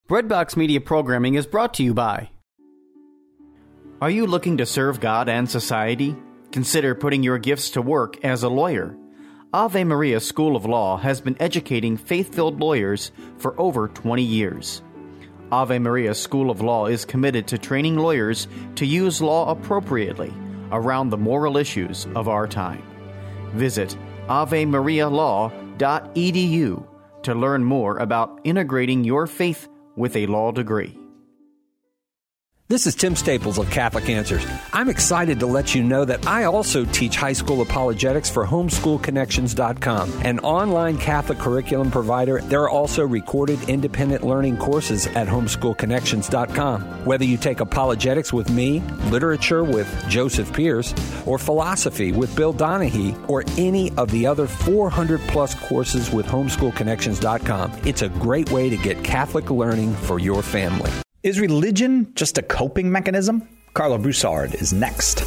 Breadbox Media Programming is brought to you by... Are you looking to serve God and society? Consider putting your gifts to work as a lawyer. Ave Maria School of Law has been educating faith-filled lawyers for over 20 years. Ave Maria School of Law is committed to training lawyers to use law appropriately around the moral issues of our time. Visit avemarialaw.edu to learn more about integrating your faith with a law degree. This is Tim Staples of Catholic Answers. I'm excited to let you know that I also teach high school apologetics for homeschoolconnections.com, an online Catholic curriculum provider. There are also recorded independent learning courses at homeschoolconnections.com. Whether you take apologetics with me, literature with Joseph Pierce, or philosophy with Bill Donahue, or any of the other 400-plus courses with homeschoolconnections.com, it's a great way to get Catholic learning for your family. Is religion just a coping mechanism? Carlo Broussard is next.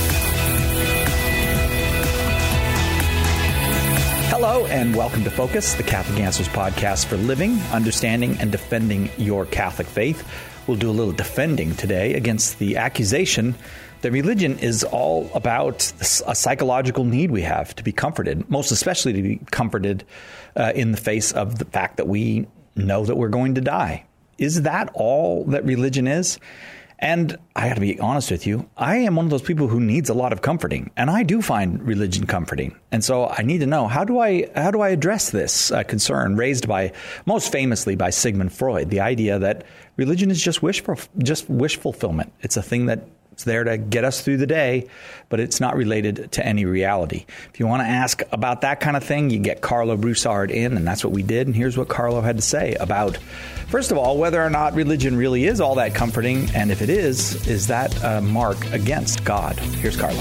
Hello and welcome to Focus, the Catholic Answers podcast for living, understanding, and defending your Catholic faith. We'll do a little defending today against the accusation that religion is all about a psychological need we have to be comforted, most especially to be comforted in the face of the fact that we know that we're going to die. Is that all that religion is? And I got to be honest with you, I am one of those people who needs a lot of comforting, and I do find religion comforting. And so I need to know, how do I address this concern raised by, most famously by Sigmund Freud, the idea that religion is just wish fulfillment. It's a thing that's there to get us through the day, but it's not related to any reality. If you want to ask about that kind of thing, you get Carlo Broussard in, and that's what we did. And here's what Carlo had to say about, first of all, whether or not religion really is all that comforting, and if it is that a mark against God? Here's Carlo.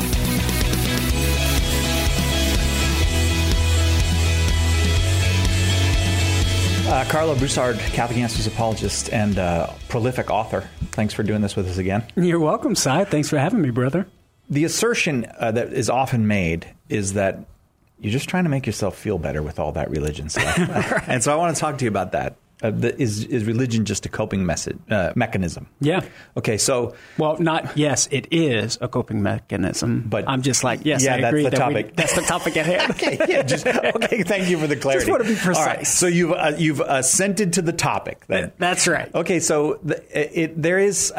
Carlo Broussard, Catholic Answers apologist and prolific author. Thanks for doing this with us again. You're welcome, Si. Thanks for having me, brother. The assertion that is often made is that you're just trying to make yourself feel better with all that religion stuff. Right. And so I want to talk to you about that. Is religion just a coping mechanism? Yeah. Okay, so... Well, yes, it is a coping mechanism, but I'm just like, yes, I agree. That's the topic. That's the topic at hand. Okay, thank you for the clarity. Just want to be precise. All right, so you've assented to the topic. That's right. Okay, so there is...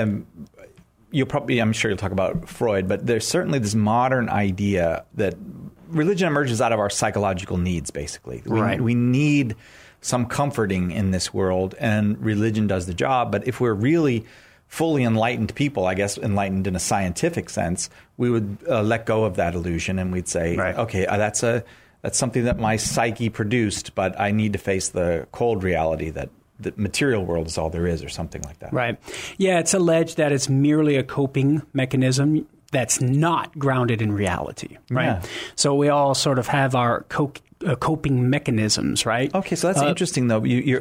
I'm sure you'll talk about Freud, but there's certainly this modern idea that religion emerges out of our psychological needs, basically. We need some comforting in this world, and religion does the job. But if we're really fully enlightened people, I guess enlightened in a scientific sense, we would let go of that illusion, and we'd say, okay, that's something that my psyche produced, but I need to face the cold reality that the material world is all there is, or something like that. Right. Yeah, it's alleged that it's merely a coping mechanism that's not grounded in reality, right? Yeah. So we all sort of have our coping mechanisms, right? Okay, so that's interesting, though. I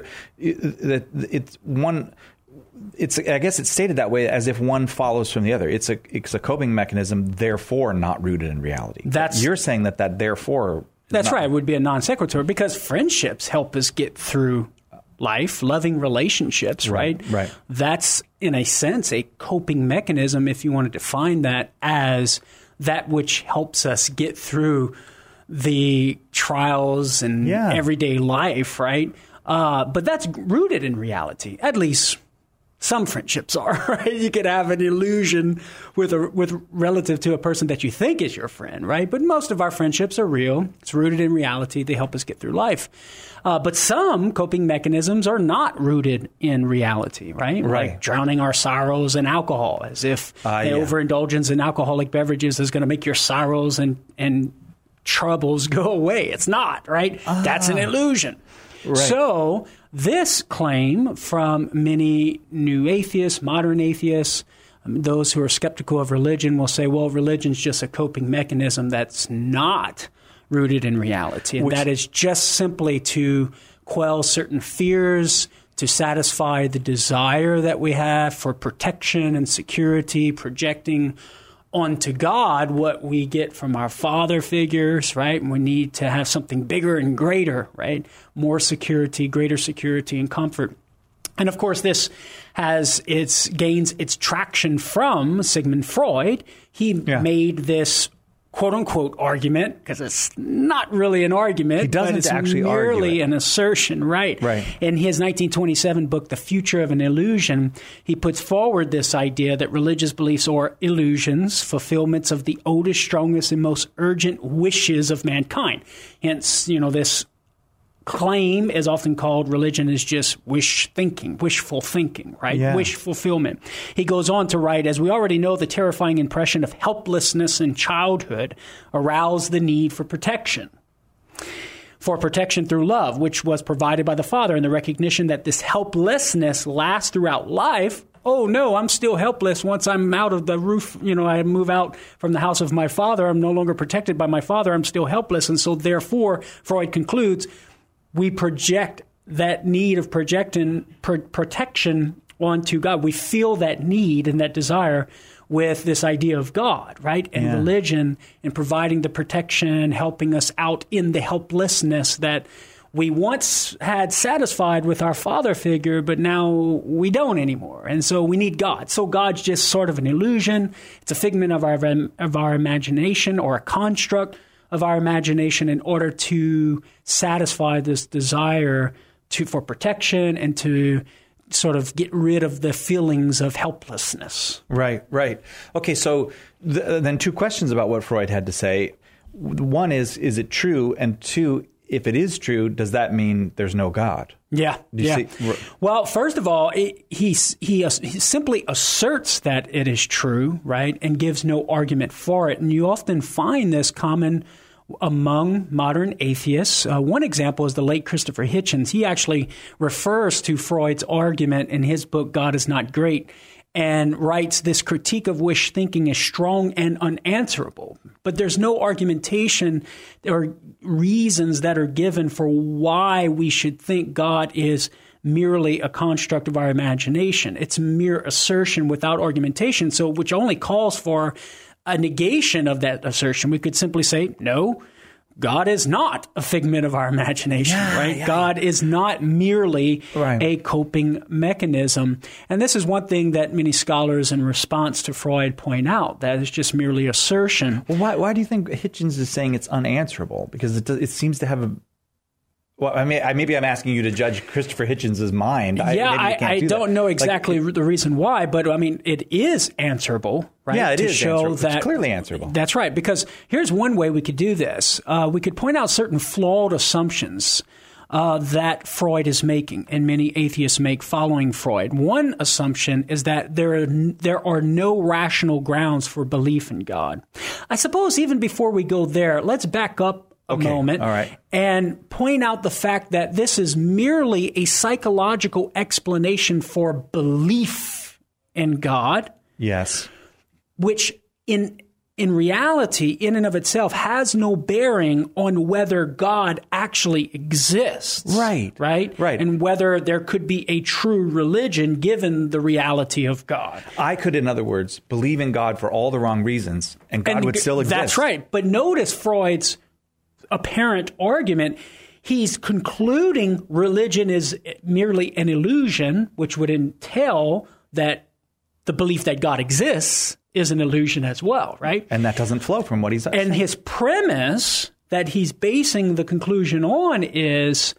guess it's stated that way as if one follows from the other. It's a coping mechanism, therefore not rooted in reality. You're saying that therefore... That's right. It would be a non sequitur, because friendships help us get through life, loving relationships, right? Right. That's, in a sense, a coping mechanism, if you want to define that as that which helps us get through the trials and everyday life, right? But that's rooted in reality. At least some friendships are, right? You could have an illusion with relative to a person that you think is your friend, right? But most of our friendships are real. It's rooted in reality. They help us get through life. But some coping mechanisms are not rooted in reality, right? Like drowning our sorrows in alcohol, as if overindulgence in alcoholic beverages is going to make your sorrows and troubles go away. It's not, right? That's an illusion. Right. So this claim from many new atheists, modern atheists, those who are skeptical of religion will say, well, religion's just a coping mechanism that's not rooted in reality. And that is just simply to quell certain fears, to satisfy the desire that we have for protection and security, projecting onto God what we get from our father figures, right? And we need to have something bigger and greater, right? More security, greater security and comfort. And of course, this gains its traction from Sigmund Freud. He made this quote-unquote argument, because it's not really an argument, but it's merely an assertion, right? In his 1927 book, The Future of an Illusion, he puts forward this idea that religious beliefs are illusions, fulfillments of the oldest, strongest, and most urgent wishes of mankind. Hence, this claim is often called religion is just wishful thinking, right? Yeah. Wish fulfillment. He goes on to write, as we already know, the terrifying impression of helplessness in childhood aroused the need for protection through love, which was provided by the father, and the recognition that this helplessness lasts throughout life. Oh, no, I'm still helpless once I'm out of the roof. I move out from the house of my father. I'm no longer protected by my father. I'm still helpless. And so therefore, Freud concludes, we project that need of protection onto God. We feel that need and that desire with this idea of God, right? And religion, and providing the protection, helping us out in the helplessness that we once had satisfied with our father figure, but now we don't anymore. And so we need God. So God's just sort of an illusion. It's a figment of our imagination, or a construct of our imagination, in order to satisfy this desire for protection and to sort of get rid of the feelings of helplessness. Right. Okay, so then two questions about what Freud had to say. One is it true? And two, if it is true, does that mean there's no God? Yeah. See? Well, first of all, he simply asserts that it is true, right, and gives no argument for it. And you often find this common among modern atheists. One example is the late Christopher Hitchens. He actually refers to Freud's argument in his book, God is Not Great, and writes, this critique of wish thinking is strong and unanswerable. But there's no argumentation or reasons that are given for why we should think God is merely a construct of our imagination. It's mere assertion without argumentation, so which only calls for a negation of that assertion. We could simply say, no, God is not a figment of our imagination, right? Yeah. God is not merely a coping mechanism. And this is one thing that many scholars in response to Freud point out, that it's just merely assertion. Well, why do you think Hitchens is saying it's unanswerable? Because it seems to have a... Well, I mean, maybe I'm asking you to judge Christopher Hitchens' mind. I don't know exactly the reason why, but I mean, it is answerable, right? Yeah, it is answerable. It's clearly answerable. That's right, because here's one way we could do this. We could point out certain flawed assumptions that Freud is making, and many atheists make following Freud. One assumption is that there are no rational grounds for belief in God. I suppose even before we go there, let's back up a moment and point out the fact that this is merely a psychological explanation for belief in God. Yes. Which in reality, in and of itself, has no bearing on whether God actually exists. Right. And whether there could be a true religion given the reality of God. I could, in other words, believe in God for all the wrong reasons, and God would still exist. That's right. But notice Freud's apparent argument. He's concluding religion is merely an illusion, which would entail that the belief that God exists is an illusion as well, right? And that doesn't flow from what he's saying. And his premise that he's basing the conclusion on is,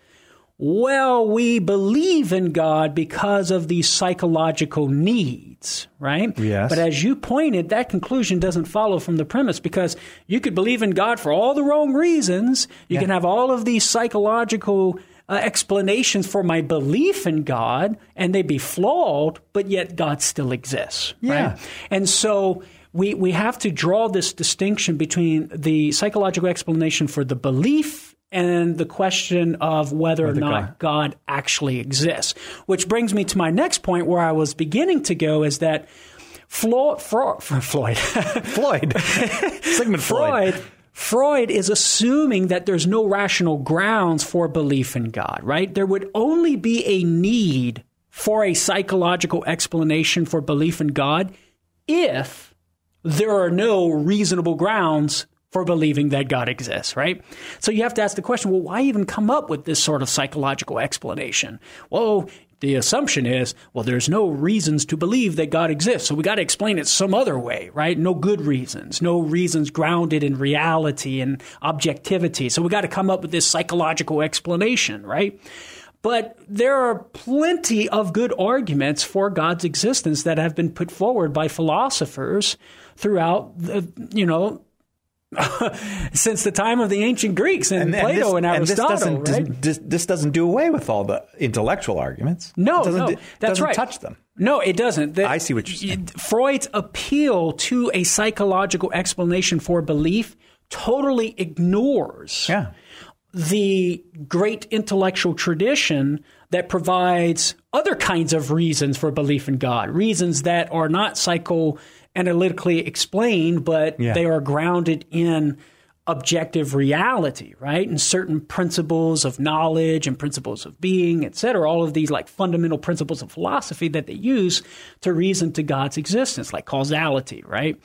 well, we believe in God because of these psychological needs, right? Yes. But as you pointed, that conclusion doesn't follow from the premise, because you could believe in God for all the wrong reasons. You can have all of these psychological explanations for my belief in God, and they be flawed, but yet God still exists, right? And so we have to draw this distinction between the psychological explanation for the belief and the question of whether or not God actually exists. Which brings me to my next point, where I was beginning to go, is that Sigmund Freud. Freud is assuming that there's no rational grounds for belief in God, right? There would only be a need for a psychological explanation for belief in God if there are no reasonable grounds for believing that God exists, right? So you have to ask the question, well, why even come up with this sort of psychological explanation? Well, The assumption is, well, there's no reasons to believe that God exists, so we got to explain it some other way, right? No good reasons, no reasons grounded in reality and objectivity. So we got to come up with this psychological explanation, right? But there are plenty of good arguments for God's existence that have been put forward by philosophers throughout, since the time of the ancient Greeks and Plato and Aristotle. This doesn't do away with all the intellectual arguments. No, that's doesn't right. Touch them. No, it doesn't. I see what you're saying. Freud's appeal to a psychological explanation for belief totally ignores the great intellectual tradition that provides other kinds of reasons for belief in God, reasons that are not psychoanalytically explained, but they are grounded in objective reality, right? And certain principles of knowledge and principles of being, et cetera, all of these like fundamental principles of philosophy that they use to reason to God's existence, like causality, right?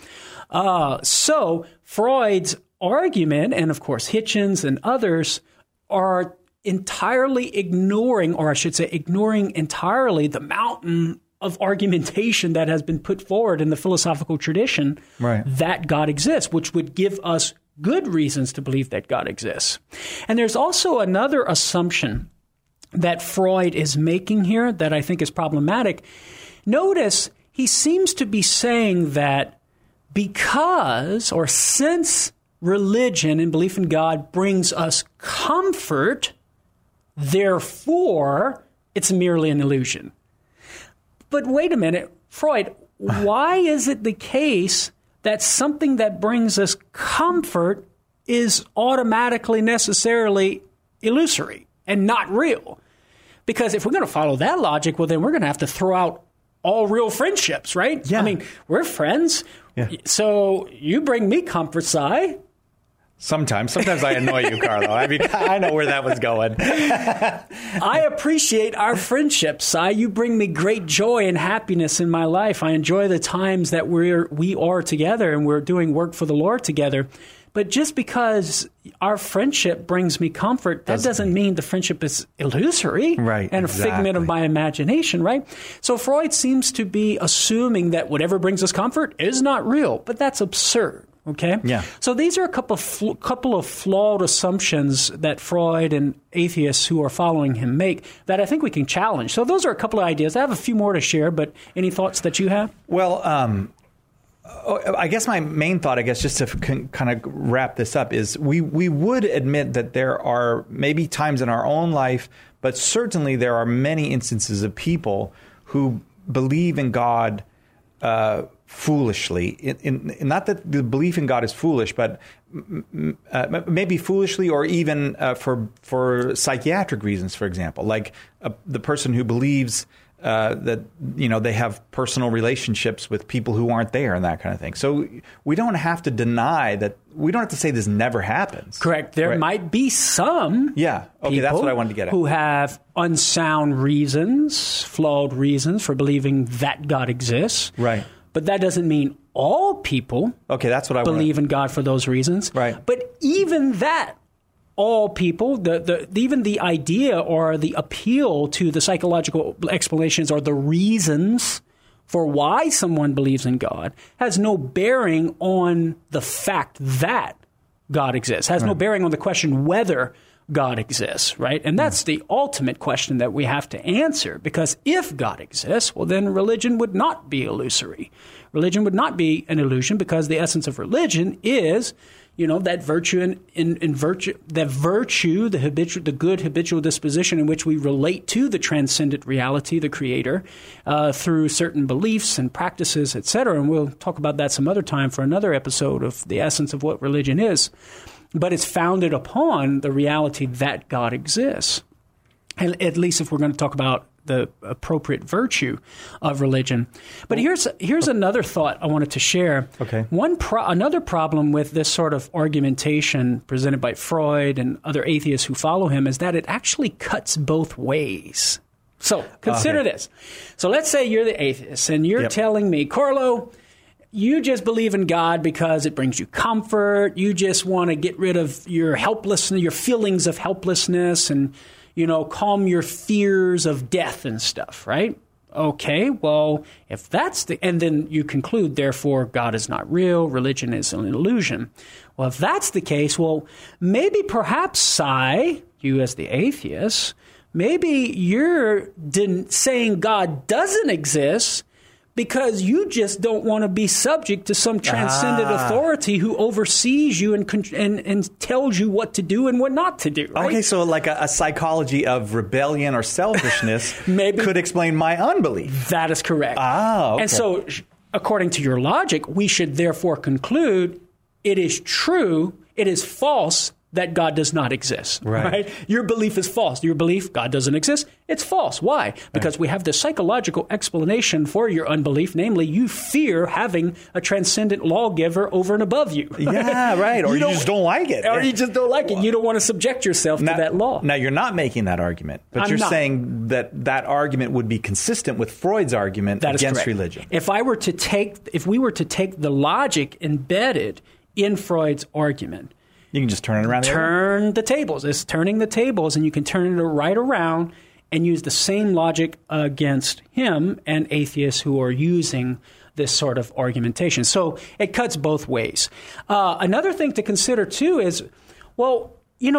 So Freud's argument, and of course Hitchens and others, are entirely ignoring, or I should say ignoring entirely, the mountain of argumentation that has been put forward in the philosophical tradition that God exists, which would give us good reasons to believe that God exists. And there's also another assumption that Freud is making here that I think is problematic. Notice he seems to be saying that because or since religion and belief in God brings us comfort, therefore it's merely an illusion. But wait a minute, Freud, why is it the case that something that brings us comfort is automatically necessarily illusory and not real? Because if we're going to follow that logic, well, then we're going to have to throw out all real friendships, right? Yeah. I mean, we're friends. Yeah. So you bring me comfort, Si. Sometimes I annoy you, Carlo. I mean, I know where that was going. I appreciate our friendship, Si. You bring me great joy and happiness in my life. I enjoy the times that we are together and we're doing work for the Lord together. But just because our friendship brings me comfort, that doesn't mean the friendship is illusory and a figment of my imagination, right? So Freud seems to be assuming that whatever brings us comfort is not real, but that's absurd. Okay? Yeah. So these are a couple of flawed assumptions that Freud and atheists who are following him make that I think we can challenge. So those are a couple of ideas. I have a few more to share, but any thoughts that you have? Well, I guess my main thought, just to kind of wrap this up, is we would admit that there are maybe times in our own life, but certainly there are many instances of people who believe in God foolishly. Not that the belief in God is foolish, but maybe foolishly, or even for psychiatric reasons, for example, like the person who believes that they have personal relationships with people who aren't there and that kind of thing. So we don't have to deny that. We don't have to say this never happens. Correct. There might be some that's what I wanted to get at. Who have unsound reasons, flawed reasons for believing that God exists. Right. But that doesn't mean all people that's what I believe in God for those reasons. Right. But even that, all people, even the idea or the appeal to the psychological explanations or the reasons for why someone believes in God has no bearing on the fact that God exists, has no bearing on the question whether God exists, right? And that's the ultimate question that we have to answer, because if God exists, well, then religion would not be illusory. Religion would not be an illusion, because the essence of religion is, that virtue the good habitual disposition in which we relate to the transcendent reality, the Creator, through certain beliefs and practices, etc. And we'll talk about that some other time for another episode of the essence of what religion is. But it's founded upon the reality that God exists. And at least if we're going to talk about the appropriate virtue of religion. But here's another thought I wanted to share. Okay. Another problem with this sort of argumentation presented by Freud and other atheists who follow him is that it actually cuts both ways. So consider this. So let's say you're the atheist and you're telling me, Carlo, you just believe in God because it brings you comfort. You just want to get rid of your helplessness, your feelings of helplessness, and calm your fears of death and stuff, right? Okay, well, if that's and then you conclude, therefore, God is not real, religion is an illusion. Well, if that's the case, well, maybe perhaps, Cy, you as the atheist, maybe you're saying God doesn't exist because you just don't want to be subject to some transcendent authority who oversees you and tells you what to do and what not to do. Right? Okay, so like a psychology of rebellion or selfishness maybe could explain my unbelief. That is correct. Okay. And so, according to your logic, we should therefore conclude it is true, it is false that God does not exist. Right? Your belief is false. Your belief God doesn't exist, it's false. Why? Because we have the psychological explanation for your unbelief, namely you fear having a transcendent lawgiver over and above you. Yeah, right. Or you just don't like it. Or you just don't like it. You don't want to subject yourself to that law. Now, you're not making that argument, but you're saying that argument would be consistent with Freud's argument against religion. If we were to take the logic embedded in Freud's argument, you can just turn it around. Turn the tables. It's turning the tables, and you can turn it right around and use the same logic against him and atheists who are using this sort of argumentation. So it cuts both ways. Another thing to consider, too, is, well,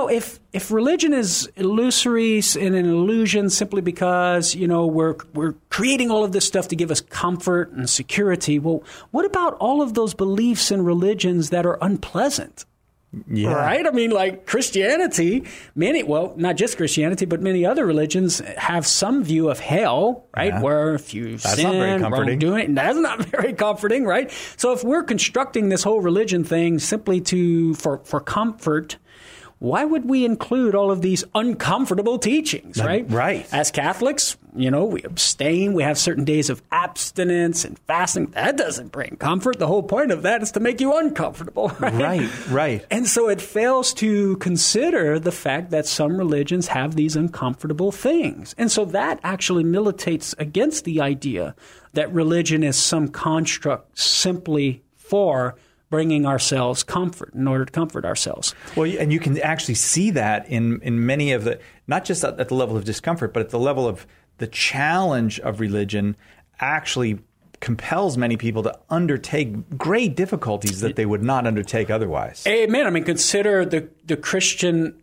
if religion is illusory and an illusion simply because, we're creating all of this stuff to give us comfort and security, well, what about all of those beliefs and religions that are unpleasant? Yeah. Right? I mean, like Christianity, not just Christianity, but many other religions have some view of hell, right? Yeah. Where if you sin, wrongdoing, that's not very comforting, right? So if we're constructing this whole religion thing simply for comfort, why would we include all of these uncomfortable teachings, right? Right. As Catholics, we abstain. We have certain days of abstinence and fasting. That doesn't bring comfort. The whole point of that is to make you uncomfortable, right? Right. And so it fails to consider the fact that some religions have these uncomfortable things. And so that actually militates against the idea that religion is some construct simply for bringing ourselves comfort in order to comfort ourselves. Well, and you can actually see that in many of the, not just at the level of discomfort, but at the level of the challenge of religion actually compels many people to undertake great difficulties that they would not undertake otherwise. Amen. I mean, consider the Christian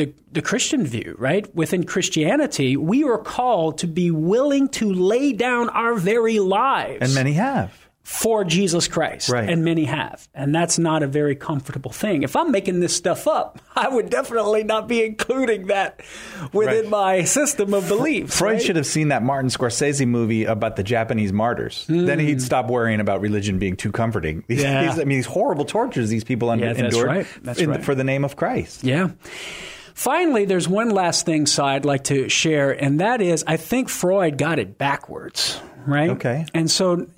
view, right? Within Christianity, we are called to be willing to lay down our very lives. And many have. For Jesus Christ. Right. And many have. And that's not a very comfortable thing. If I'm making this stuff up, I would definitely not be including that within my system of beliefs. Freud should have seen that Martin Scorsese movie about the Japanese martyrs. Then he'd stop worrying about religion being too comforting. These horrible tortures these people endured for the name of Christ. Yeah. Finally, there's one last thing, Si, I'd like to share, and that is I think Freud got it backwards, right? Okay. And so,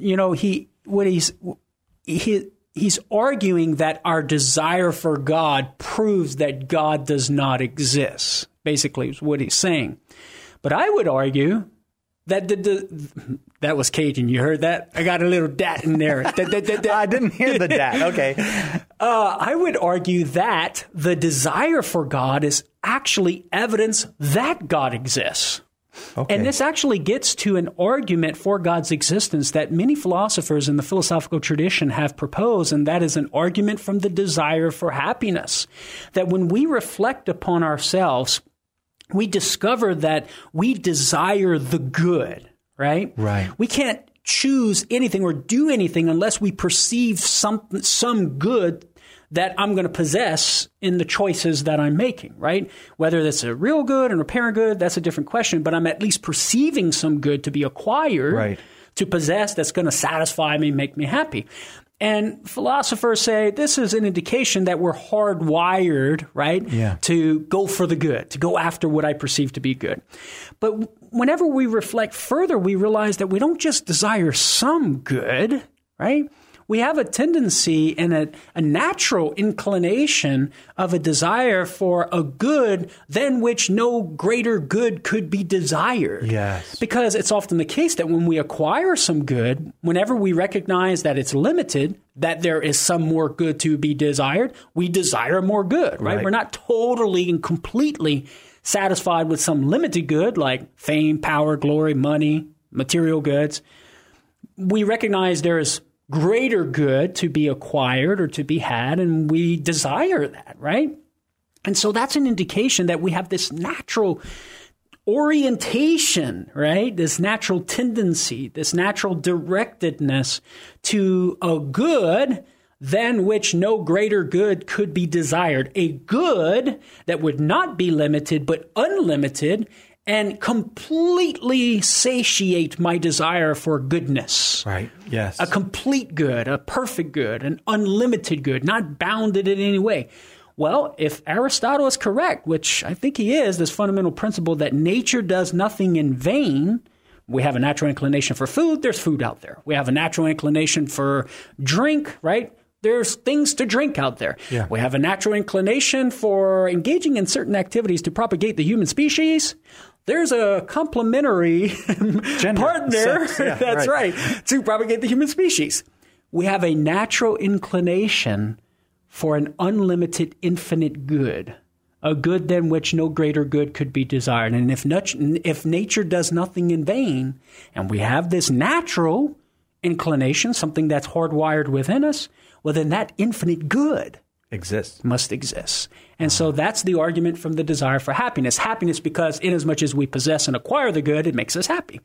he's arguing that our desire for God proves that God does not exist, basically is what he's saying. But I would argue that that was Cajun. You heard that? I got a little dat in there. I didn't hear the dat. Okay. I would argue that the desire for God is actually evidence that God exists. Okay. And this actually gets to an argument for God's existence that many philosophers in the philosophical tradition have proposed, and that is an argument from the desire for happiness. That when we reflect upon ourselves, we discover that we desire the good, right? Right. We can't choose anything or do anything unless we perceive some good that I'm going to possess in the choices that I'm making, right? Whether that's a real good and apparent good, that's a different question, but I'm at least perceiving some good to be acquired, to possess, that's going to satisfy me, make me happy. And philosophers say this is an indication that we're hardwired, right, to go for the good, to go after what I perceive to be good. But whenever we reflect further, we realize that we don't just desire some good, right? We have a tendency and a natural inclination of a desire for a good than which no greater good could be desired. Yes. Because it's often the case that when we acquire some good, whenever we recognize that it's limited, that there is some more good to be desired, we desire more good, right? We're not totally and completely satisfied with some limited good like fame, power, glory, money, material goods. We recognize there is greater good to be acquired or to be had, and we desire that, right? And so that's an indication that we have this natural orientation, right? This natural tendency, this natural directedness to a good than which no greater good could be desired. A good that would not be limited, but unlimited, and completely satiate my desire for goodness. Right, yes. A complete good, a perfect good, an unlimited good, not bounded in any way. Well, if Aristotle is correct, which I think he is, this fundamental principle that nature does nothing in vain. We have a natural inclination for food, there's food out there. We have a natural inclination for drink, right? There's things to drink out there. Yeah. We have a natural inclination for engaging in certain activities to propagate the human species. There's a complementary partner, that's right, to propagate the human species. We have a natural inclination for an unlimited, infinite good, a good than which no greater good could be desired. And if nature does nothing in vain, and we have this natural inclination, something that's hardwired within us, well, then that infinite good must exist. And so that's the argument from the desire for happiness. Happiness because inasmuch as we possess and acquire the good, it makes us happy.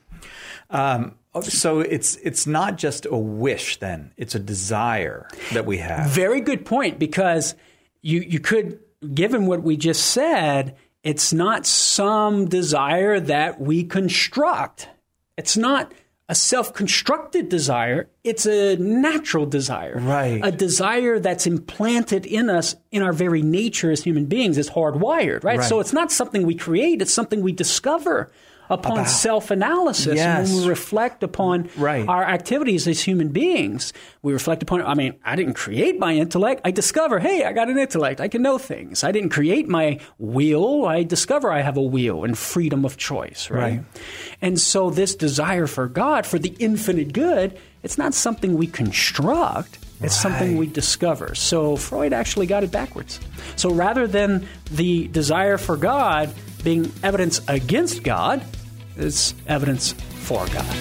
So it's not just a wish then, it's a desire that we have. Very good point, because you could, given what we just said, it's not some desire that we construct. It's not a self-constructed desire. It's a natural desire. Right. A desire that's implanted in us in our very nature as human beings is hardwired, right? So it's not something we create. It's something we discover upon self-analysis. Yes. And when we reflect upon our activities as human beings, we reflect upon, I didn't create my intellect. I discover, hey, I got an intellect. I can know things. I didn't create my will. I discover I have a will and freedom of choice, right? And so this desire for God, for the infinite good, it's not something we construct. It's something we discover. So Freud actually got it backwards. So rather than the desire for God being evidence against God, it's evidence for God.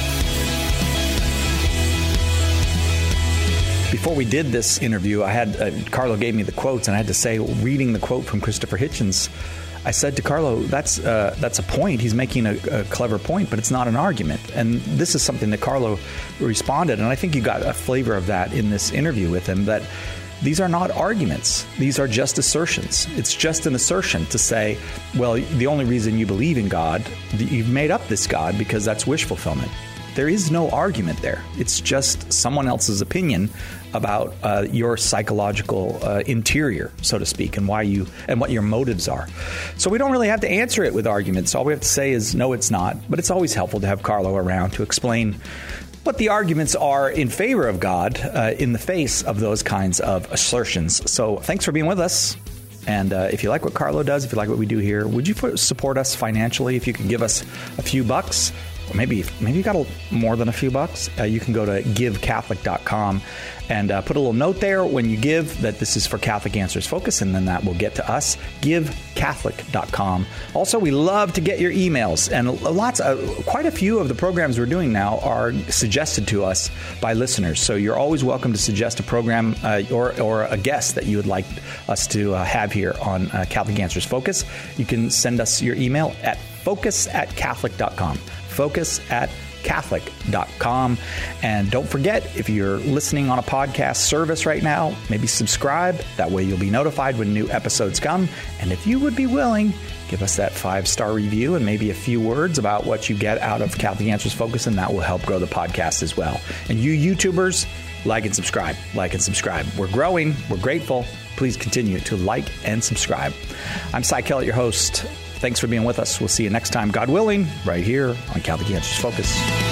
Before we did this interview, I had Carlo gave me the quotes, and I had to say, reading the quote from Christopher Hitchens, I said to Carlo, that's a point. He's making a clever point, but it's not an argument. And this is something that Carlo responded, and I think you got a flavor of that in this interview with him, that these are not arguments. These are just assertions. It's just an assertion to say, well, the only reason you believe in God, you've made up this God because that's wish fulfillment. There is no argument there. It's just someone else's opinion about your psychological interior, so to speak, and what your motives are. So we don't really have to answer it with arguments. All we have to say is, no, it's not. But it's always helpful to have Carlo around to explain what the arguments are in favor of God in the face of those kinds of assertions. So thanks for being with us. And if you like what Carlo does, if you like what we do here, would you support us financially? If you could give us a few bucks, or maybe you got more than a few bucks, you can go to givecatholic.com and put a little note there when you give that this is for Catholic Answers Focus, and then that will get to us. GiveCatholic.com. Also, we love to get your emails, and quite a few of the programs we're doing now are suggested to us by listeners. So you're always welcome to suggest a program or a guest that you would like us to have here on Catholic Answers Focus. You can send us your email at focus@catholic.com. Focus@Catholic.com. And don't forget, if you're listening on a podcast service right now, maybe subscribe. That way you'll be notified when new episodes come. And if you would be willing, give us that 5-star review and maybe a few words about what you get out of Catholic Answers Focus, and that will help grow the podcast as well. And you YouTubers, like and subscribe. We're growing. We're grateful. Please continue to like and subscribe. I'm Cy Kellett, your host. Thanks for being with us. We'll see you next time, God willing, right here on Catholic Answers Focus.